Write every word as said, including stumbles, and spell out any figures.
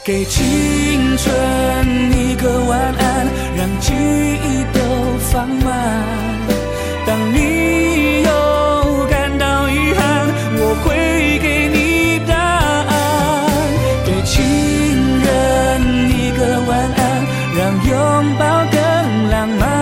给青春一个晚安，让记忆都放慢。当你又感到遗憾，我会给你答案。给情人一个晚安，让拥抱更浪漫。